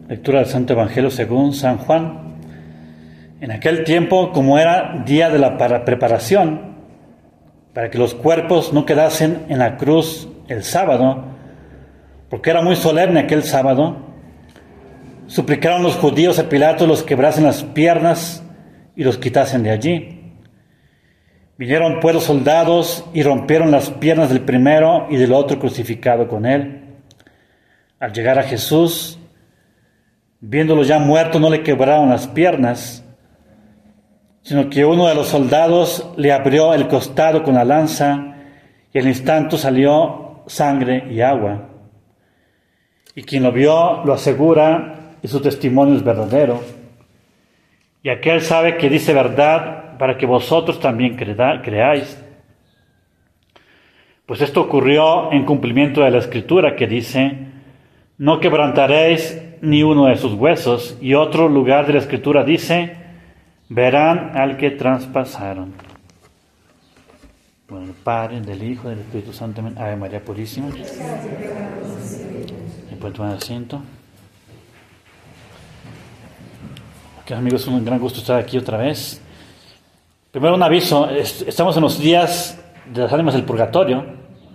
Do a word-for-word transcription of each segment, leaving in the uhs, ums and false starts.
Lectura del Santo Evangelio según San Juan. En aquel tiempo, como era día de la preparación, para que los cuerpos no quedasen en la cruz el sábado, porque era muy solemne aquel sábado, suplicaron los judíos a Pilato los quebrasen las piernas y los quitasen de allí. Vinieron pues los soldados y rompieron las piernas del primero y del otro crucificado con él. Al llegar a Jesús, viéndolo ya muerto, no le quebraron las piernas, sino que uno de los soldados le abrió el costado con la lanza y al instante salió sangre y agua. Y quien lo vio lo asegura y su testimonio es verdadero. Y aquel sabe que dice verdad para que vosotros también creáis. Pues esto ocurrió en cumplimiento de la Escritura que dice: no quebrantaréis ni uno de sus huesos. Y otro lugar de la Escritura dice: verán al que traspasaron. Bueno, del Padre, del Hijo, del Espíritu Santo. Ave María Purísima. Y pueden tomar asiento. Ok, amigos, es un gran gusto estar aquí otra vez. Primero un aviso, estamos en los días de las ánimas del purgatorio.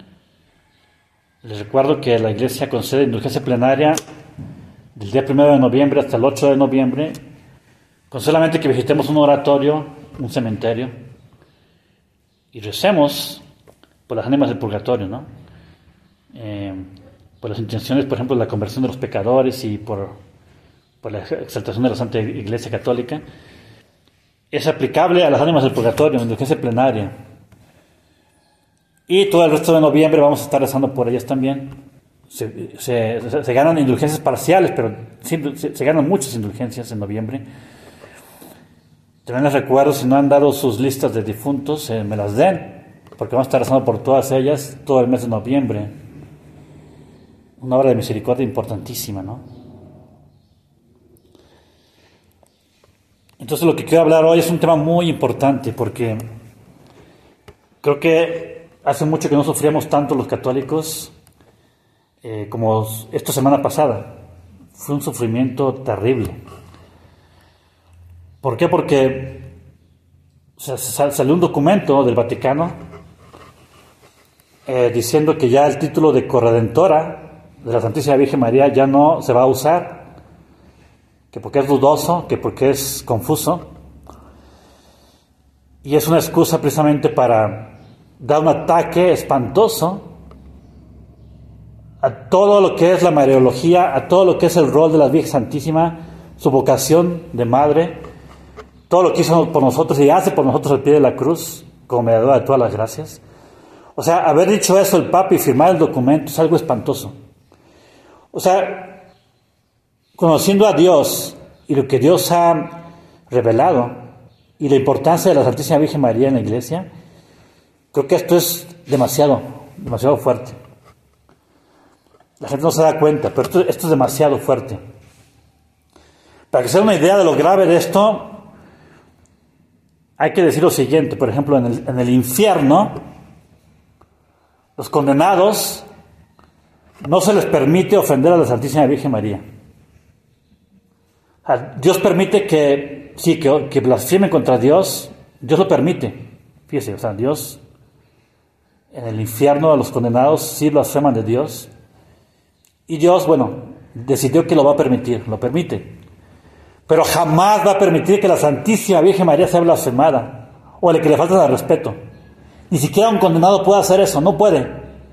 Les recuerdo que la Iglesia concede indulgencia plenaria del día primero de noviembre hasta el ocho de noviembre, con solamente que visitemos un oratorio, un cementerio, y recemos por las ánimas del purgatorio, ¿no? Eh, por las intenciones, por ejemplo, de la conversión de los pecadores y por, por la exaltación de la Santa Iglesia Católica. Es aplicable a las ánimas del purgatorio, indulgencia plenaria. Y todo el resto de noviembre vamos a estar rezando por ellas también. Se, se, se, se ganan indulgencias parciales, pero se, se ganan muchas indulgencias en noviembre. También les recuerdo, si no han dado sus listas de difuntos, eh, me las den, porque vamos a estar rezando por todas ellas todo el mes de noviembre. Una obra de misericordia importantísima, ¿no? Entonces lo que quiero hablar hoy es un tema muy importante, porque creo que hace mucho que no sufríamos tanto los católicos eh, como esta semana pasada. Fue un sufrimiento terrible. ¿Por qué? Porque o sea, salió un documento del Vaticano eh, diciendo que ya el título de corredentora de la Santísima Virgen María ya no se va a usar, que porque es dudoso, que porque es confuso, y es una excusa precisamente para dar un ataque espantoso a todo lo que es la Mariología, a todo lo que es el rol de la Virgen Santísima, su vocación de madre, todo lo que hizo por nosotros y hace por nosotros al pie de la cruz, como mediadora de todas las gracias. O sea, haber dicho eso el Papa y firmar el documento es algo espantoso. O sea, conociendo a Dios y lo que Dios ha revelado y la importancia de la Santísima Virgen María en la Iglesia, creo que esto es demasiado, demasiado fuerte. La gente no se da cuenta, pero esto, esto es demasiado fuerte. Para que se den una idea de lo grave de esto, hay que decir lo siguiente. Por ejemplo, en el, en el infierno, los condenados no se les permite ofender a la Santísima Virgen María. Dios permite que, sí, que, que blasfemen contra Dios. Dios lo permite. Fíjese, o sea, Dios, en el infierno a los condenados sí blasfeman de Dios. Y Dios, bueno, decidió que lo va a permitir, lo permite. Pero jamás va a permitir que la Santísima Virgen María sea blasfemada o que le falten al respeto. Ni siquiera un condenado puede hacer eso, no puede.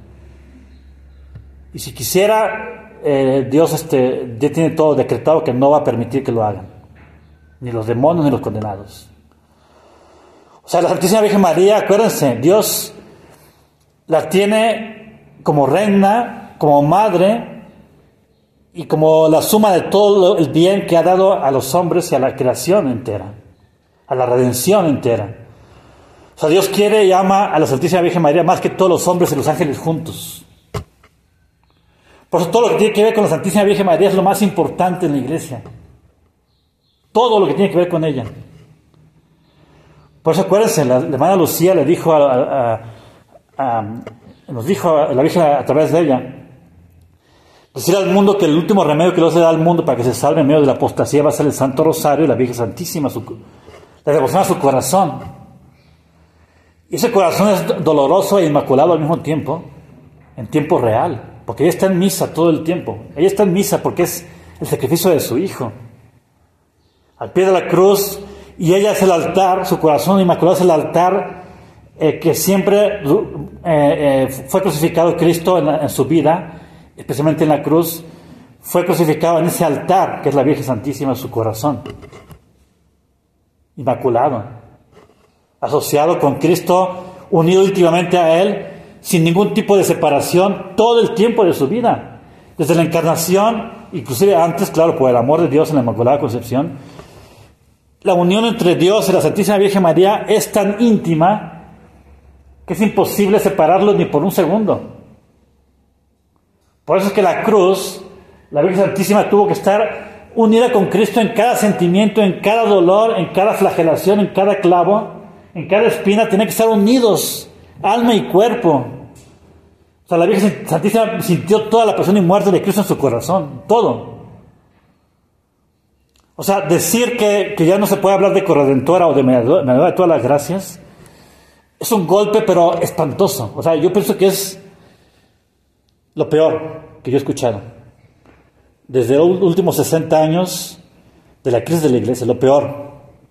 Y si quisiera, Eh, Dios este, ya tiene todo decretado que no va a permitir que lo hagan, ni los demonios ni los condenados. O sea, la Santísima Virgen María, acuérdense, Dios la tiene como reina, como madre y como la suma de todo el bien que ha dado a los hombres y a la creación entera, a la redención entera. O sea, Dios quiere y ama a la Santísima Virgen María más que todos los hombres y los ángeles juntos. Por eso todo lo que tiene que ver con la Santísima Virgen María es lo más importante en la Iglesia. Todo lo que tiene que ver con ella. Por eso acuérdense, la, la hermana Lucía le dijo a, a, a, a, nos dijo a la Virgen a, a través de ella Decir al mundo que el último remedio que Dios le da al mundo para que se salve en medio de la apostasía va a ser el Santo Rosario y la Virgen Santísima, su, la devoción a su corazón. Y ese corazón es doloroso e inmaculado al mismo tiempo, en tiempo real, porque ella está en misa todo el tiempo. Ella está en misa porque es el sacrificio de su Hijo. Al pie de la cruz, y ella es el altar, su corazón inmaculado es el altar eh, que siempre eh, eh, fue crucificado Cristo en, la, en su vida, especialmente en la cruz, fue crucificado en ese altar que es la Virgen Santísima, su corazón inmaculado, asociado con Cristo, unido íntimamente a Él, sin ningún tipo de separación, todo el tiempo de su vida, desde la encarnación, inclusive antes, claro, por el amor de Dios en la Inmaculada Concepción. La unión entre Dios y la Santísima Virgen María es tan íntima que es imposible separarlos ni por un segundo. Por eso es que la cruz, la Virgen Santísima tuvo que estar unida con Cristo en cada sentimiento, en cada dolor, en cada flagelación, en cada clavo, en cada espina. Tienen que estar unidos, alma y cuerpo. O sea, la Virgen Santísima sintió toda la pasión y muerte de Cristo en su corazón, todo. O sea, decir que, que ya no se puede hablar de corredentora o de mediadora de todas las gracias es un golpe, pero espantoso. O sea, yo pienso que es lo peor que yo he escuchado desde los últimos sesenta años de la crisis de la Iglesia, lo peor.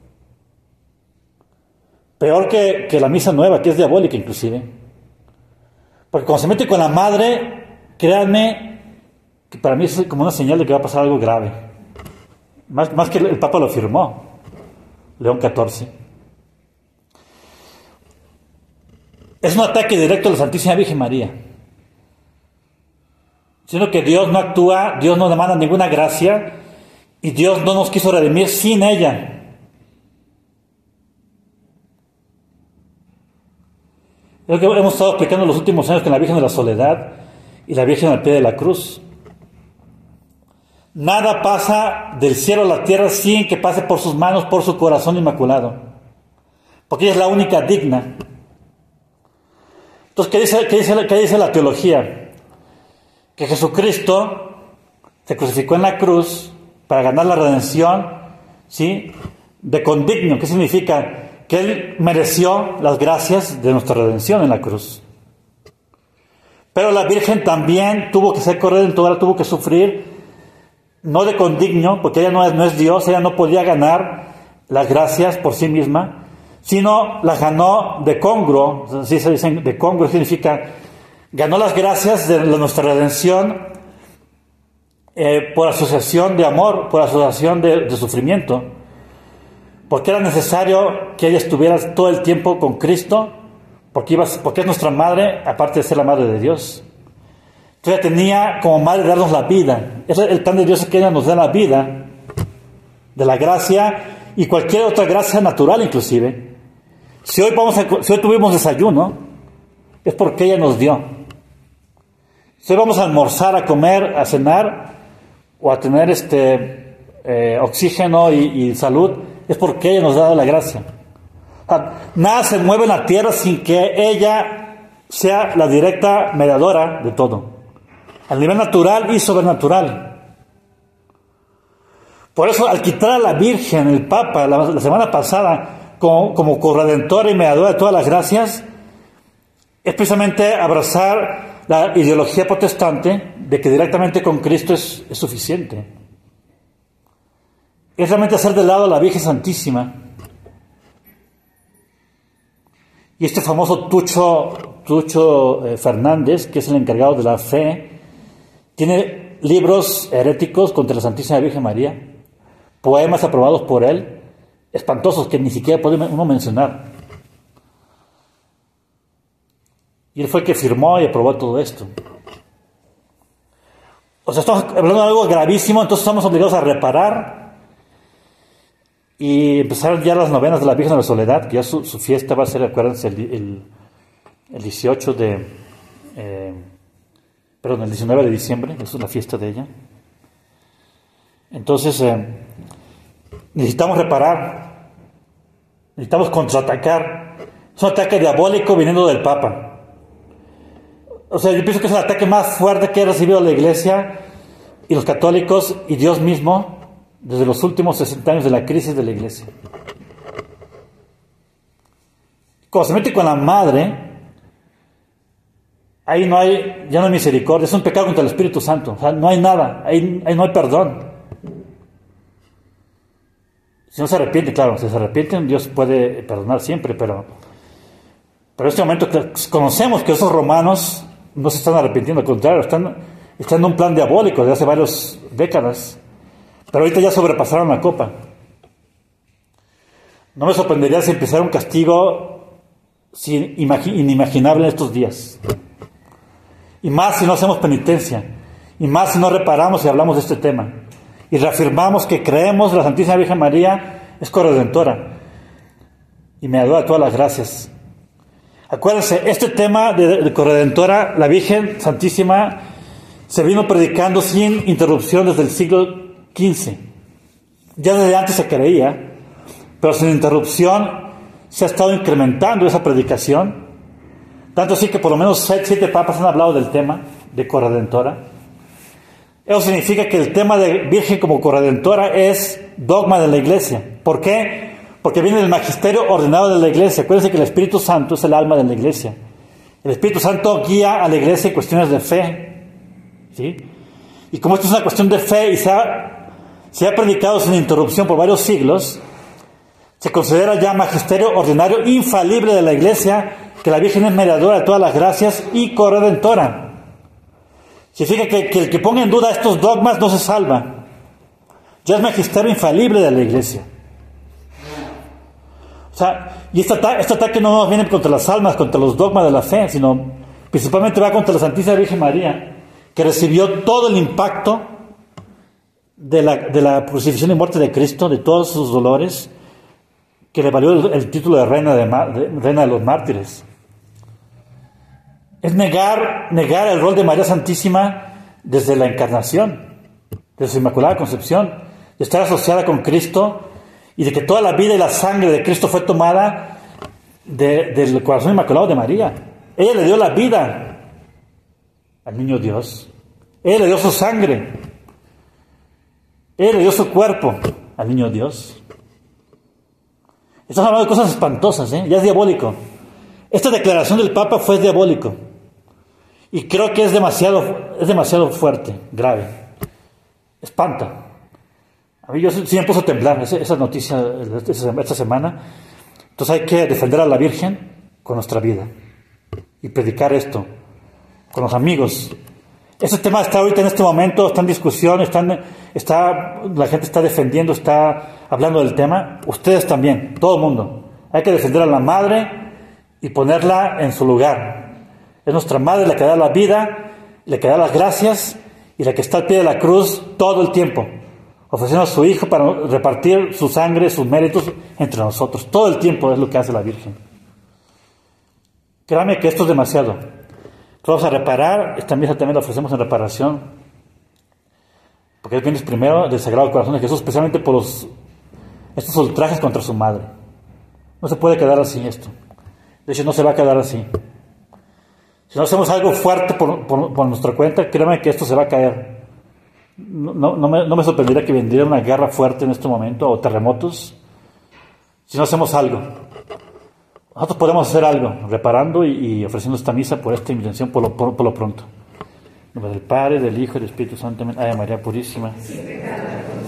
Peor que, que la misa nueva, que es diabólica inclusive. Porque cuando se mete con la madre, créanme que para mí es como una señal de que va a pasar algo grave. Más, más que el Papa lo firmó, León catorce. Es un ataque directo a la Santísima Virgen María. Sino que Dios no actúa, Dios no demanda ninguna gracia y Dios no nos quiso redimir sin ella. Es lo que hemos estado explicando en los últimos años con la Virgen de la Soledad y la Virgen al pie de la cruz. Nada pasa del cielo a la tierra sin que pase por sus manos, por su corazón inmaculado. Porque ella es la única digna. Entonces, ¿qué dice, qué dice, qué dice la teología? Que Jesucristo se crucificó en la cruz para ganar la redención, ¿sí? De condignio. ¿Qué significa? Que Él mereció las gracias de nuestra redención en la cruz. Pero la Virgen también tuvo que ser corredentora, tuvo que sufrir, no de condignio, porque ella no es, no es Dios, ella no podía ganar las gracias por sí misma, sino las ganó de congruo. Así se dicen, de congruo significa, ganó las gracias de nuestra redención eh, por asociación de amor, por asociación de, de sufrimiento, porque era necesario que ella estuviera todo el tiempo con Cristo, porque, iba, porque es nuestra madre, aparte de ser la madre de Dios. Entonces ella tenía como madre darnos la vida. El plan de Dios es que ella nos dé la vida, de la gracia y cualquier otra gracia natural inclusive. Si hoy, vamos a, si hoy tuvimos desayuno, es porque ella nos dio. Si hoy vamos a almorzar, a comer, a cenar, o a tener este eh, oxígeno y, y salud, es porque ella nos da la gracia. O sea, nada se mueve en la tierra sin que ella sea la directa mediadora de todo, a nivel natural y sobrenatural. Por eso, al quitar a la Virgen, el Papa, la, la semana pasada, como, como corredentora y mediadora de todas las gracias, es precisamente abrazar la ideología protestante de que directamente con Cristo es, es suficiente. Es realmente hacer de lado a la Virgen Santísima. Y este famoso Tucho, Tucho eh, Fernández, que es el encargado de la fe, tiene libros heréticos contra la Santísima Virgen María, poemas aprobados por él, espantosos que ni siquiera puede uno mencionar. Y él fue el que firmó y aprobó todo esto. O sea, estamos hablando de algo gravísimo, entonces estamos obligados a reparar y empezar ya las novenas de la Virgen de la Soledad, que ya su, su fiesta va a ser, acuérdense, el, el, el dieciocho de... Eh, perdón, el diecinueve de diciembre, esa es la fiesta de ella. Entonces, eh, necesitamos reparar, necesitamos contraatacar. Es un ataque diabólico viniendo del Papa. O sea, yo pienso que es el ataque más fuerte que ha recibido la Iglesia y los católicos y Dios mismo desde los últimos sesenta años de la crisis de la iglesia. Cuando se mete con la madre, ahí no hay, ya no hay misericordia, es un pecado contra el Espíritu Santo, o sea, no hay nada, ahí, ahí no hay perdón. Si no se arrepiente, claro, si se arrepienten, Dios puede perdonar siempre, pero, pero en este momento conocemos que esos romanos no se están arrepintiendo, al contrario, están, están en un plan diabólico de hace varias décadas, pero ahorita ya sobrepasaron la copa. No me sorprendería si empezara un castigo sin, imagi- inimaginable en estos días. Y más si no hacemos penitencia, y más si no reparamos y hablamos de este tema, y reafirmamos que creemos que la Santísima Virgen María es corredentora, y me da todas las gracias. Acuérdense, este tema de, de corredentora, la Virgen Santísima, se vino predicando sin interrupción desde el siglo quince. Ya desde antes se creía, pero sin interrupción se ha estado incrementando esa predicación. Tanto así que por lo menos siete, siete papas han hablado del tema de corredentora. Eso significa que el tema de Virgen como corredentora es dogma de la Iglesia. ¿Por qué? Porque viene del magisterio ordenado de la Iglesia. Acuérdense que el Espíritu Santo es el alma de la Iglesia. El Espíritu Santo guía a la Iglesia en cuestiones de fe, ¿sí? Y como esto es una cuestión de fe y se ha, se ha predicado sin interrupción por varios siglos, se considera ya magisterio ordinario infalible de la Iglesia, que la Virgen es mediadora de todas las gracias y corredentora. Significa que, que el que ponga en duda estos dogmas no se salva. Ya es magisterio infalible de la Iglesia. O sea, y este, ata- este ataque no nos viene contra las almas, contra los dogmas de la fe, sino principalmente va contra la Santísima Virgen María, que recibió todo el impacto de la, de la crucifixión y muerte de Cristo, de todos sus dolores, que le valió el, el título de reina de, de reina de los mártires. Es negar, negar el rol de María Santísima desde la encarnación, desde su Inmaculada Concepción, de estar asociada con Cristo y de que toda la vida y la sangre de Cristo fue tomada de, del corazón inmaculado de María. Ella le dio la vida al niño Dios. Ella le dio su sangre. Ella le dio su cuerpo al niño Dios. Estamos hablando de cosas espantosas, ¿eh? Ya es diabólico. Esta declaración del Papa fue diabólico. Y creo que es demasiado, es demasiado fuerte, grave. Espanta. A mí yo sí me puso a temblar esa, esa noticia esta semana. Entonces hay que defender a la Virgen con nuestra vida. Y predicar esto con los amigos. Ese tema está ahorita en este momento, está en discusión, están, está, la gente está defendiendo, está hablando del tema. Ustedes también, todo el mundo. Hay que defender a la madre y ponerla en su lugar. Es nuestra madre la que da la vida, la que da las gracias y la que está al pie de la cruz todo el tiempo, ofreciendo a su hijo para repartir su sangre, sus méritos entre nosotros. Todo el tiempo es lo que hace la Virgen. Créame que esto es demasiado. Vamos a reparar, esta misa también la ofrecemos en reparación, porque Él viene primero del Sagrado Corazón de Jesús, especialmente por los, estos ultrajes contra su madre. No se puede quedar así esto. De hecho, no se va a quedar así. Si no hacemos algo fuerte por, por, por nuestra cuenta, créanme que esto se va a caer. No, no, no, me, no me sorprendería que vendría una guerra fuerte en este momento, o terremotos, si no hacemos algo. Nosotros podemos hacer algo, reparando y, y ofreciendo esta misa por esta intención por lo, por, por lo pronto. En nombre del Padre, del Hijo y del Espíritu Santo. Amén. Ave María Purísima.